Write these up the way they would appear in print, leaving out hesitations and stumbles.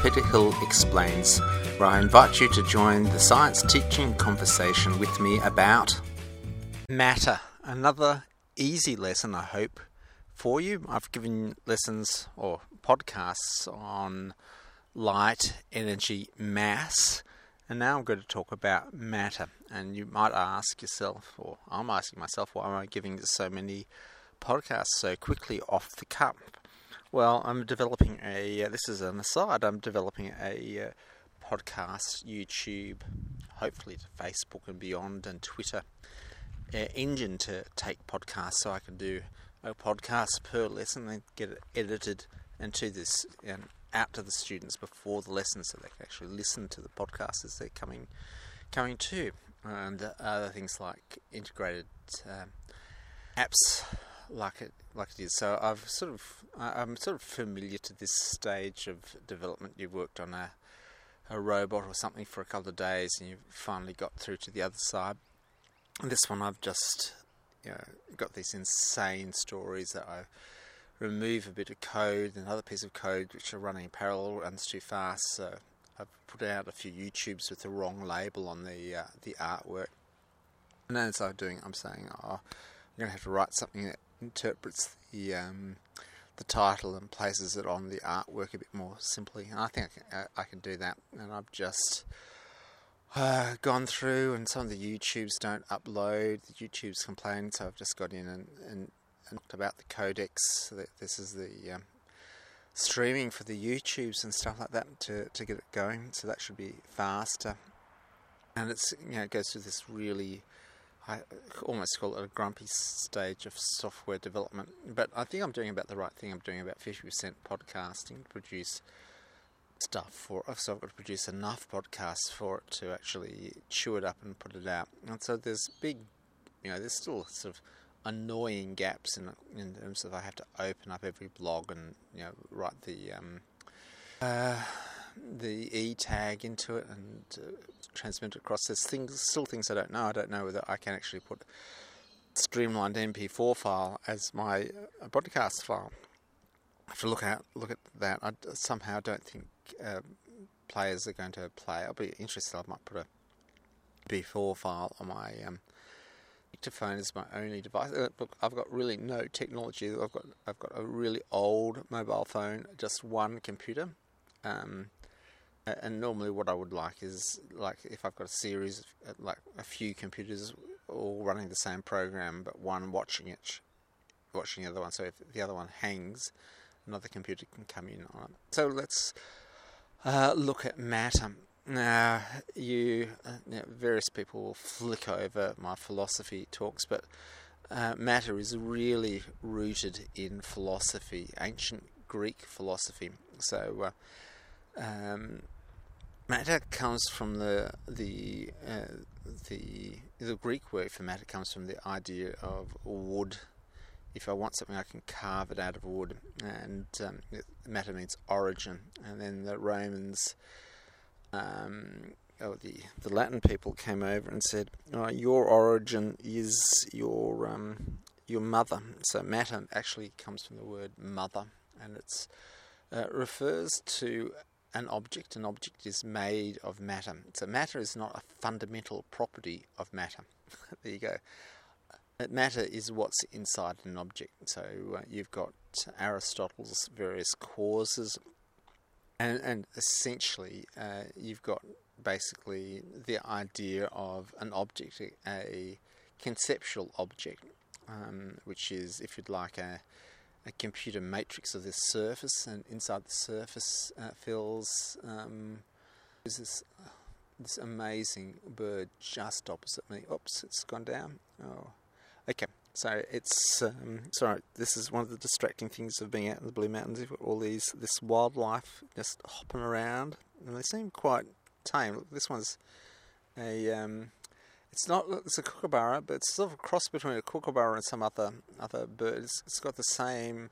Peter Hill Explains, where I invite you to join the science teaching conversation with me about matter. Another easy lesson, I hope, for you. I've given lessons or podcasts on light, energy, mass, and now I'm going to talk about matter. And you might ask yourself, or I'm asking myself, why am I giving so many podcasts so quickly off the cuff? Well, I'm developing this is an aside, I'm developing a podcast, YouTube, hopefully to Facebook and beyond, and Twitter engine to take podcasts, so I can do a podcast per lesson and get it edited and out to the students before the lesson, so they can actually listen to the podcast as they're coming to, and other things like integrated apps like it is. So I'm sort of familiar to this stage of development. You've worked on a robot or something for a couple of days, and you've finally got through to the other side. And this one, I've just got these insane stories that I remove a bit of code, another piece of code which are running parallel, runs too fast. So I've put out a few YouTubes with the wrong label on the artwork. And as I'm saying, I'm going to have to write something that interprets the title and places it on the artwork a bit more simply. And I think I can do that. And I've just gone through, and some of the YouTubes don't upload. The YouTubes complain, so I've just got in and talked about the codecs. This is the streaming for the YouTubes and stuff like that to get it going. So that should be faster. And it goes through this really, I almost call it a grumpy stage of software development. But I think I'm doing about the right thing. I'm doing about 50% podcasting to produce stuff for it. So I've got to produce enough podcasts for it to actually chew it up and put it out. And so there's there's still sort of annoying gaps in terms of I have to open up every blog and write the E tag into it and transmit it across. There's still things I don't know. I don't know whether I can actually put streamlined MP4 file as my podcast file. I have to look at that. I somehow don't think players are going to play. I'll be interested. I might put a MP4 file on my dictaphone as my only device. Look, I've got really no technology. I've got a really old mobile phone, just one computer. And normally what I would like is, like, if I've got a series of like a few computers all running the same program, but one watching the other one. So if the other one hangs, another computer can come in on it. So let's look at matter. Now, various people will flick over my philosophy talks, but matter is really rooted in philosophy, ancient Greek philosophy. So matter comes from the Greek word for matter comes from the idea of wood. If I want something, I can carve it out of wood, and matter means origin. And then the Romans, the Latin people came over and said, your origin is your mother. So matter actually comes from the word mother, and it's refers to an object. An object is made of matter. So matter is not a fundamental property of matter. There you go. Matter is what's inside an object. So you've got Aristotle's various causes, and essentially you've got basically the idea of an object, a conceptual object, which is, if you'd like, a computer matrix of this surface, and inside the surface fills is this amazing bird just opposite me. Oops, it's gone down. Oh. Okay, so it's sorry. This is one of the distracting things of being out in the Blue Mountains. You've got all this wildlife just hopping around, and they seem quite tame. Look, this one's it's a kookaburra, but it's sort of a cross between a kookaburra and some other bird. It's got the same.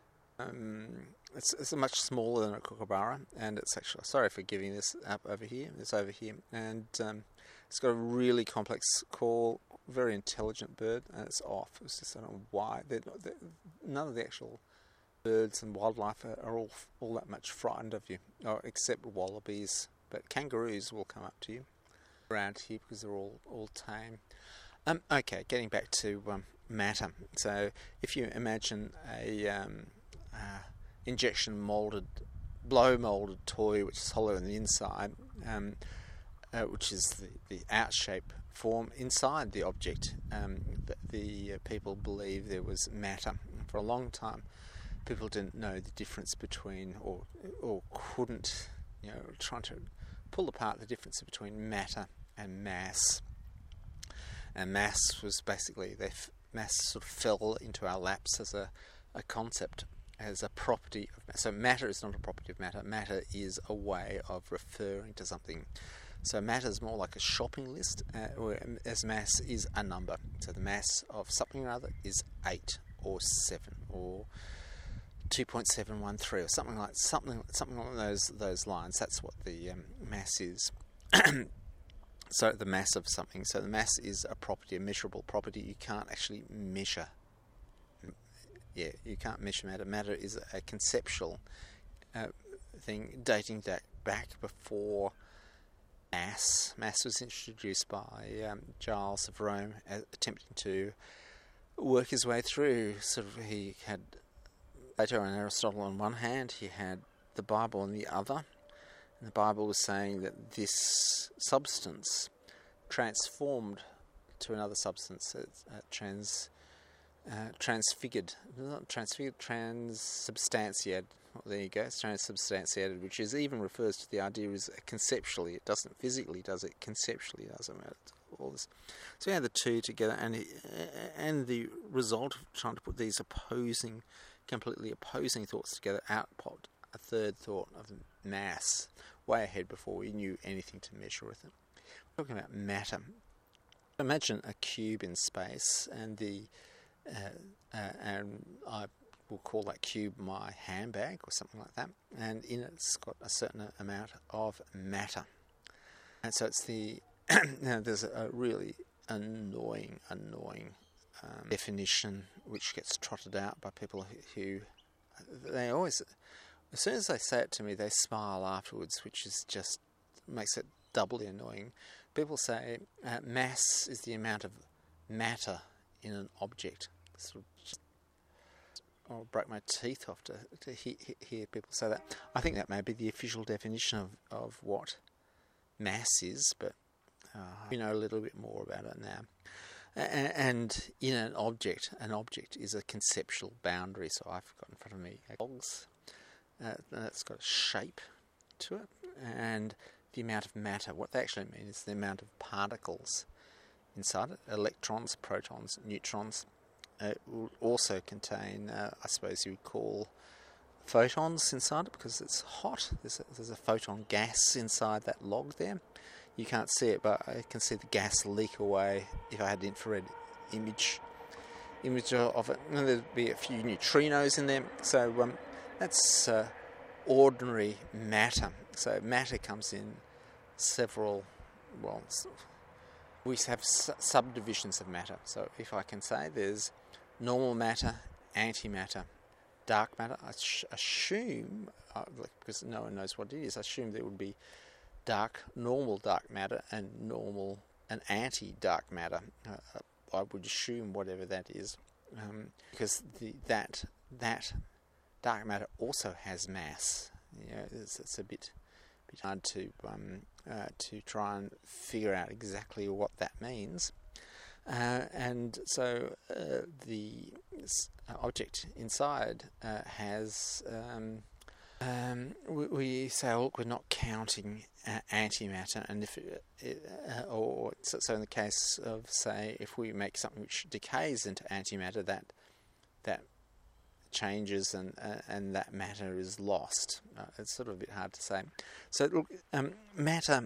It's much smaller than a kookaburra, and it's actually, sorry for giving this up over here. It's over here, and it's got a really complex call. Very intelligent bird, and it's off. It's just, I don't know why. None of the actual birds and wildlife are all that much frightened of you, except wallabies. But kangaroos will come up to you around here because they're all tame. Okay, getting back to matter. So if you imagine a injection molded, blow molded toy which is hollow on the inside, which is the out shape form inside the object, the people believe there was matter. For a long time, people didn't know the difference between, or couldn't, trying to pull apart the difference between matter and mass. And mass was basically, mass sort of fell into our laps as a concept, as a property of matter. So matter is not a property of matter. Matter is a way of referring to something. So matter is more like a shopping list, whereas mass is a number. So the mass of something or other is 8 or 7 or 2.713 or something along those lines. That's what the mass is. So the mass of something. So the mass is a property, a measurable property. You can't actually measure. Yeah, you can't measure matter. Matter is a conceptual thing dating back before mass. Mass was introduced by Giles of Rome, attempting to work his way through. He had Plato and Aristotle on one hand, he had the Bible on the other. And the Bible was saying that this substance transformed to another substance, transubstantiated. Well, there you go, it's transubstantiated, which refers to the idea is conceptually. It doesn't physically, does it? Conceptually does it? All this. So you have the two together, and the result of trying to put these completely opposing thoughts together, output a third thought of mass, way ahead before we knew anything to measure with it. We're talking about matter. Imagine a cube in space, and and I will call that cube my handbag or something like that, and in it's got a certain amount of matter. And so it's there's a really annoying definition which gets trotted out by people who they always, as soon as they say it to me, they smile afterwards, which is just makes it doubly annoying. People say mass is the amount of matter in an object. I'll break my teeth off to hear people say that. I think that may be the official definition of what mass is, but we know a little bit more about it now. And in an object is a conceptual boundary. So I've got in front of me logs. That's got a shape to it, and the amount of matter. What they actually mean is the amount of particles inside it: electrons, protons, neutrons. It will also contain, I suppose you would call, photons inside it because it's hot. There's a photon gas inside that log there. You can't see it, but I can see the gas leak away if I had an infrared image of it. And there'd be a few neutrinos in there. So that's ordinary matter. So matter comes in several, we have subdivisions of matter. So if I can say there's normal matter, antimatter, dark matter. I assume, because no one knows what it is, I assume there would be normal dark matter and anti-dark matter. I would assume whatever that is, because that dark matter also has mass. It's a bit hard to try and figure out exactly what that means. And so the object inside has. We say, look, we're not counting antimatter, and so in the case of, say, if we make something which decays into antimatter, that changes and that matter is lost. It's sort of a bit hard to say. So look, matter.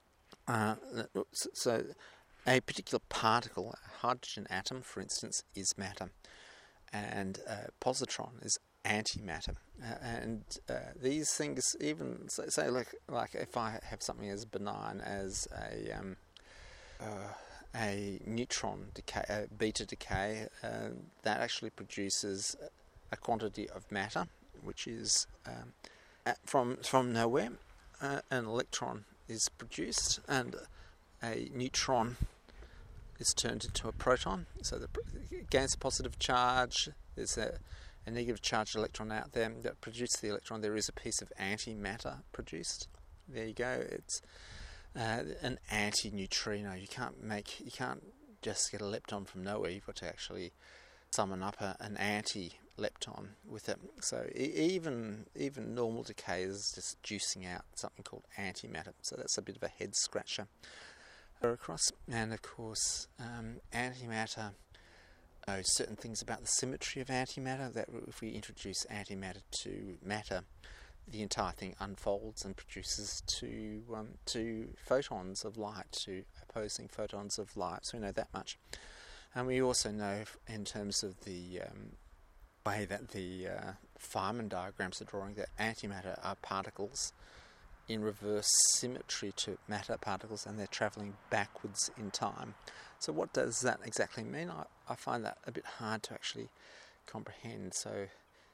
So a particular particle, a hydrogen atom, for instance, is matter, and positron is antimatter, and these things, even say like if I have something as benign as a neutron decay, beta decay, that actually produces a quantity of matter, which is from nowhere, an electron is produced and a neutron is turned into a proton. So it gains a positive charge. There's a negative charged electron out there that produces the electron. There is a piece of antimatter produced. There you go. It's an anti-neutrino. You can't just get a lepton from nowhere. You've got to actually summon up an anti-lepton with it. So even normal decay is just juicing out something called antimatter. So that's a bit of a head scratcher across. And of course, antimatter knows certain things about the symmetry of antimatter, that if we introduce antimatter to matter, the entire thing unfolds and produces two photons of light, two opposing photons of light. So we know that much. And we also know, in terms of the way that the Feynman diagrams are drawing, that antimatter are particles in reverse symmetry to matter particles, and they're travelling backwards in time. So what does that exactly mean? I find that a bit hard to actually comprehend. So,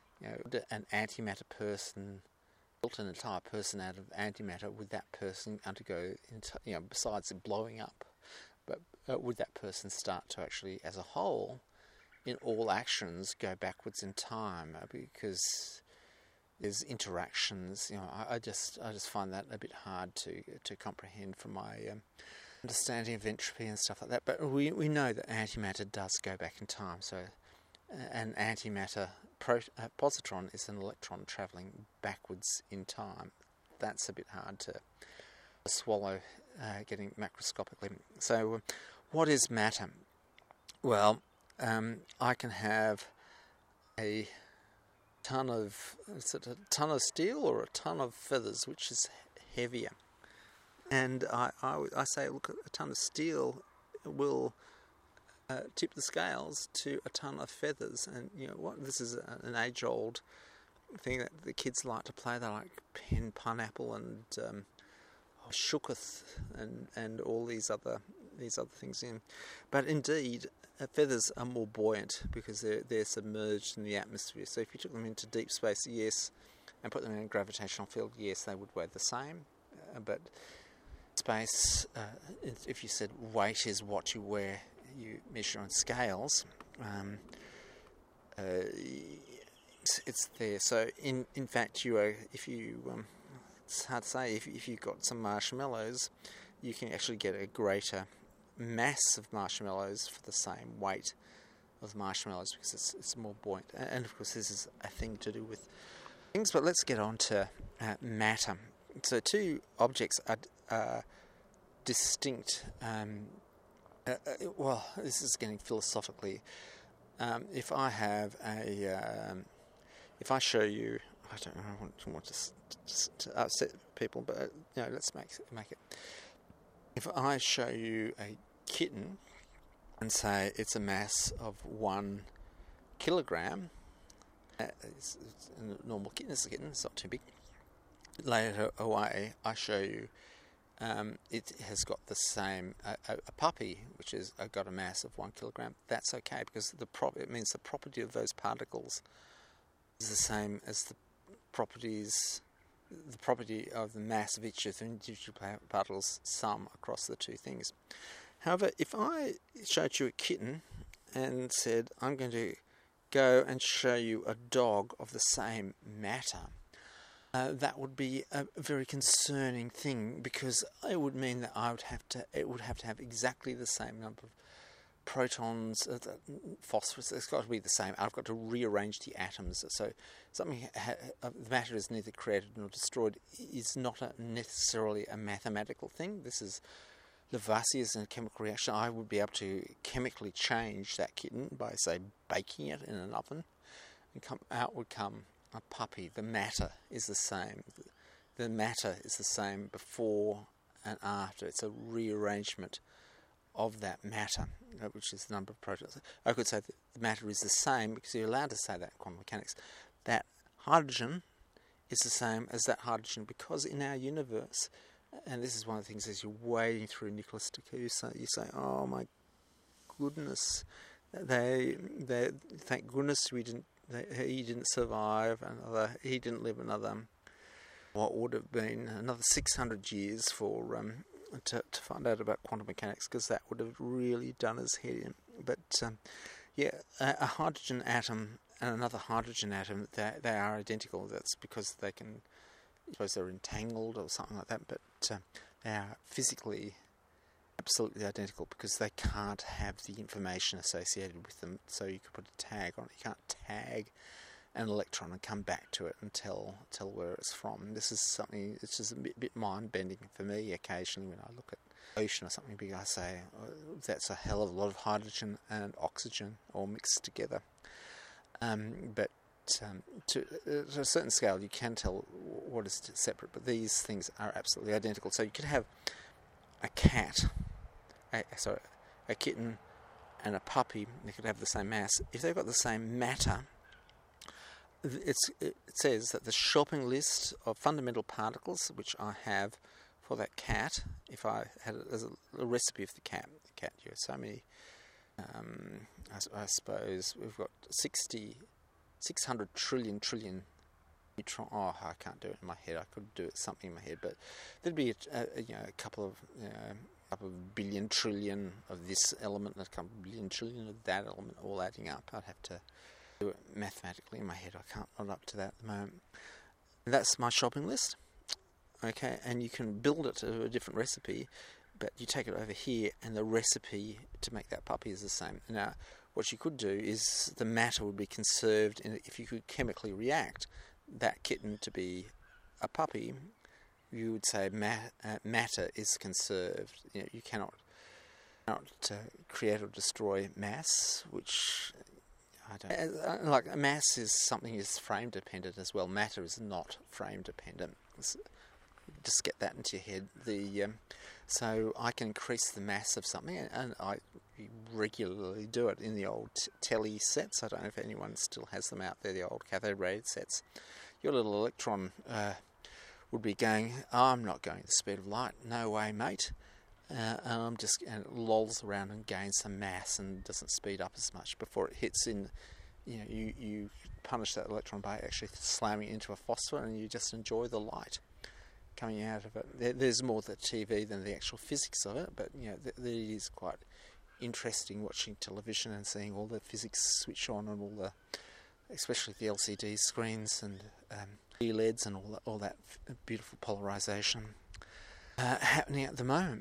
an antimatter person built an entire person out of antimatter, would that person undergo, besides it blowing up, but would that person start to actually, as a whole, in all actions, go backwards in time? Because there's interactions. I just find that a bit hard to comprehend from my understanding of entropy and stuff like that. But we know that antimatter does go back in time. So an antimatter positron is an electron travelling backwards in time. That's a bit hard to swallow, getting macroscopically. So what is matter? Well, I can have a ton of steel or a ton of feathers, which is heavier. And I say, look, a ton of steel will tip the scales to a ton of feathers. And this is an age-old thing that the kids like to play. They like pen, pineapple, and shooketh, and all these other things in. But indeed, feathers are more buoyant because they're submerged in the atmosphere. So if you took them into deep space, yes, and put them in a gravitational field, yes, they would weigh the same. But space, if you said weight is what you measure on scales, it's there. So in fact, it's hard to say, if you've got some marshmallows, you can actually get a greater mass of marshmallows for the same weight of marshmallows, because it's more buoyant. And of course, this is a thing to do with things. But let's get on to matter. So two objects are distinct. Well, this is getting philosophically. If I have if I show you, I don't know, I don't want to upset people, but let's make it. If I show you a kitten and say it's a mass of 1 kilogram, it's a normal kitten. It's a kitten. It's not too big. Later away, I show you it has got the same a puppy, which has got a mass of 1 kilogram. That's okay, because it means the property of those particles is the same as the property of the mass of each of the individual particles sum across the two things. However, if I showed you a kitten and said, I'm going to go and show you a dog of the same matter, that would be a very concerning thing, because it would mean that it would have to have exactly the same number of protons, phosphorus. It's got to be the same. I've got to rearrange the atoms. So something the matter is neither created nor destroyed is not necessarily a mathematical thing. This is Lavoisier's in a chemical reaction. I would be able to chemically change that kitten by, say, baking it in an oven, and out would come a puppy. The matter is the same. The matter is the same before and after. It's a rearrangement of that matter, which is the number of protons. I could say that the matter is the same, because you're allowed to say that in quantum mechanics. That hydrogen is the same as that hydrogen, because in our universe, and this is one of the things as you're wading through Nicholas Takusa, you say, oh my goodness, thank goodness we didn't he didn't survive. He didn't live another, what would have been another 600 years for to find out about quantum mechanics, because that would have really done his head in. But a hydrogen atom and another hydrogen atom, they are identical. That's because they can, I suppose they're entangled or something like that, but they are physically absolutely identical because they can't have the information associated with them. So you could put a tag on it. You can't tag an electron and come back to it and tell where it's from. This is something, it's just a bit mind-bending for me occasionally when I look at ocean or something big. I say, that's a hell of a lot of hydrogen and oxygen all mixed together. But to a certain scale you can tell what is separate, but these things are absolutely identical. So you could have a cat, a kitten and a puppy. They could have the same mass. If they've got the same matter, it says that the shopping list of fundamental particles which I have for that cat, if I had it as a recipe of the cat, you have so many, I suppose we've got 600 trillion neutron. Oh, I can't do it in my head. I could do it something in my head, but there'd be a couple of billion trillion of this element, a couple of billion trillion of that element, all adding up. I'd have to do it mathematically in my head. I'm not up to that at the moment. That's my shopping list. Okay, and you can build it to a different recipe, but you take it over here, and the recipe to make that puppy is the same. Now, what you could do is the matter would be conserved, and if you could chemically react that kitten to be a puppy, you would say matter is conserved. You cannot create or destroy mass, which I don't like. Mass is something is frame dependent as well. Matter is not frame dependent. Just get that into your head. So I can increase the mass of something, and I regularly do it in the old telly sets. I don't know if anyone still has them out there, the old cathode ray sets. Your little electron would be going, I'm not going the speed of light. No way, mate. And it lolls around and gains some mass and doesn't speed up as much before it hits in. You punish that electron by actually slamming it into a phosphor, and you just enjoy the light coming out of it. There's more to the TV than the actual physics of it, but it is quite interesting watching television and seeing all the physics switch on and especially the LCD screens and LEDs and all that beautiful polarization happening at the moment.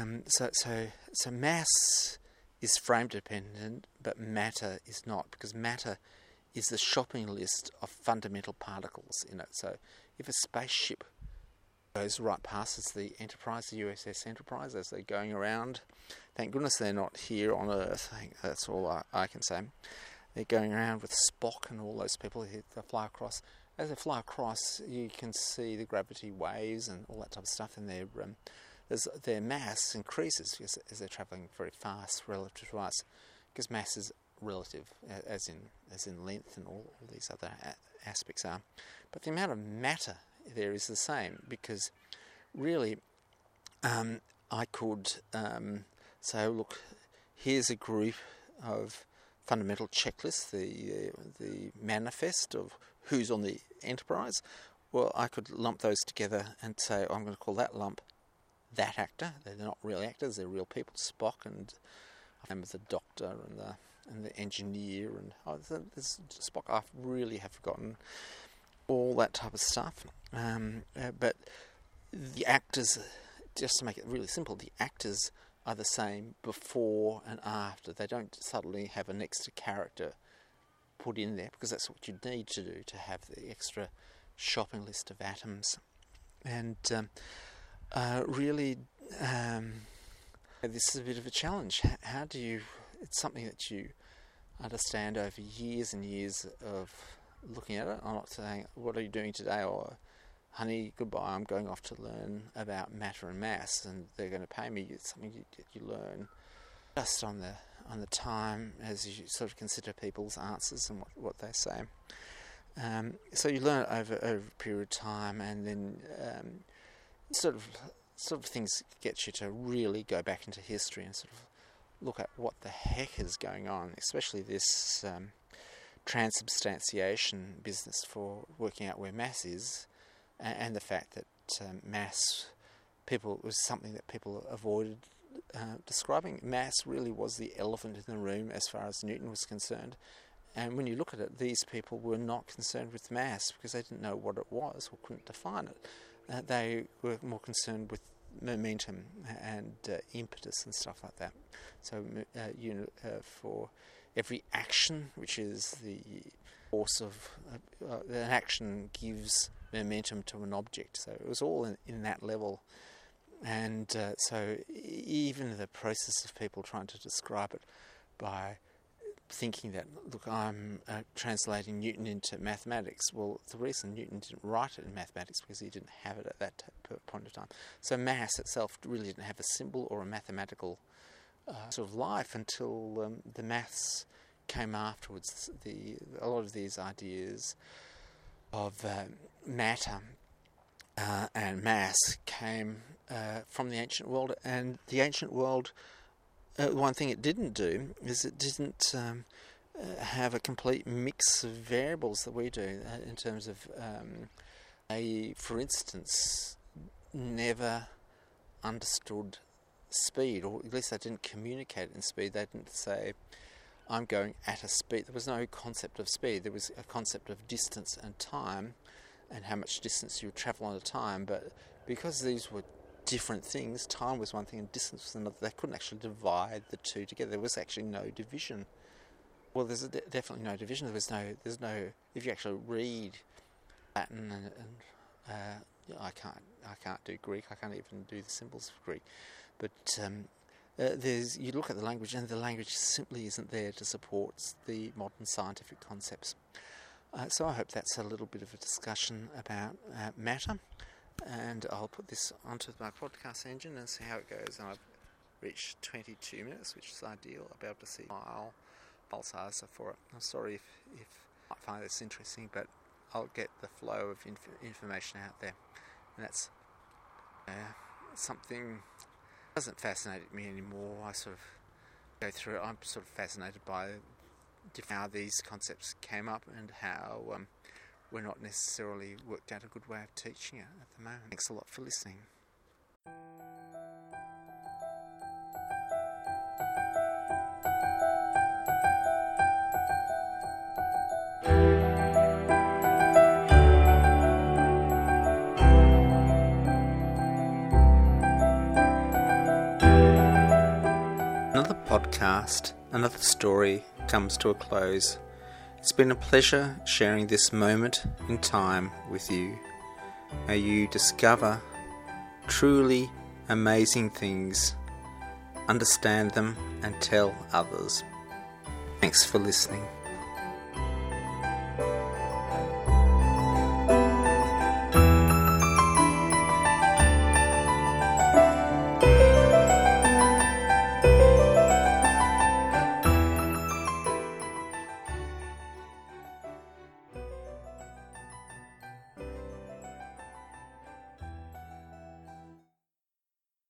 So mass is frame dependent, but matter is not, because matter is the shopping list of fundamental particles in it. So if a spaceship goes right past us, the Enterprise, the USS Enterprise, as they're going around, thank goodness they're not here on Earth. I think that's all I can say. They're going around with Spock and all those people who fly across. As they fly across, you can see the gravity waves and all that type of stuff, and their mass increases as they're travelling very fast relative to us, because mass is relative, as in length and all these other aspects are. But the amount of matter there is the same, because really I could say, look, here's a group of fundamental checklists, the manifest of who's on the Enterprise. Well, I could lump those together and say, I'm going to call that lump that actor. They're not really actors, they're real people. Spock, and I remember the Doctor and the engineer, and there's Spock. I really have forgotten all that type of stuff. But the actors, just to make it really simple, the actors are the same before and after. They don't suddenly have an extra character put in there, because that's what you need to do to have the extra shopping list of atoms. And really, this is a bit of a challenge. How do you... It's something that you understand over years and years of looking at it. I'm not saying, what are you doing today? Or, honey, goodbye, I'm going off to learn about matter and mass, and they're going to pay me. It's something you learn just on the time as you sort of consider people's answers and what they say. So you learn it over a period of time, and then sort of things get you to really go back into history and sort of look at what the heck is going on, especially this transubstantiation business for working out where mass is, and the fact that mass was something that people avoided describing. Mass really was the elephant in the room as far as Newton was concerned. And when you look at it, these people were not concerned with mass because they didn't know what it was or couldn't define it. They were more concerned with momentum and impetus and stuff like that. So for every action, which is the force of an action, gives momentum to an object. So it was all in that level. And so even the process of people trying to describe it by thinking that, look, I'm translating Newton into mathematics. Well, the reason Newton didn't write it in mathematics because he didn't have it at that point of time. So mass itself really didn't have a symbol or a mathematical sort of life until the maths came afterwards. A lot of these ideas of matter and mass came from the ancient world, and the ancient world, one thing it didn't do is it didn't have a complete mix of variables that we do in terms of, for instance, never understood speed, or at least they didn't communicate in speed. They didn't say, I'm going at a speed. There was no concept of speed. There was a concept of distance and time and how much distance you would travel on a time, but because these were different things, time was one thing and distance was another, they couldn't actually divide the two together. There was actually no division. Well, there's definitely no division. There's no. If you actually read Latin and I can't do Greek. I can't even do the symbols of Greek. But you look at the language, and the language simply isn't there to support the modern scientific concepts. So I hope that's a little bit of a discussion about matter. And I'll put this onto my podcast engine and see how it goes. And I've reached 22 minutes, which is ideal. I'll be able to see pulse answer for it. I'm sorry if I find this interesting, but I'll get the flow of information out there. And that's something that doesn't fascinate me anymore. I sort of go through it. I'm sort of fascinated by how these concepts came up and how we're not necessarily worked out a good way of teaching it at the moment. Thanks a lot for listening. Another podcast, another story comes to a close. It's been a pleasure sharing this moment in time with you. May you discover truly amazing things, understand them, and tell others. Thanks for listening.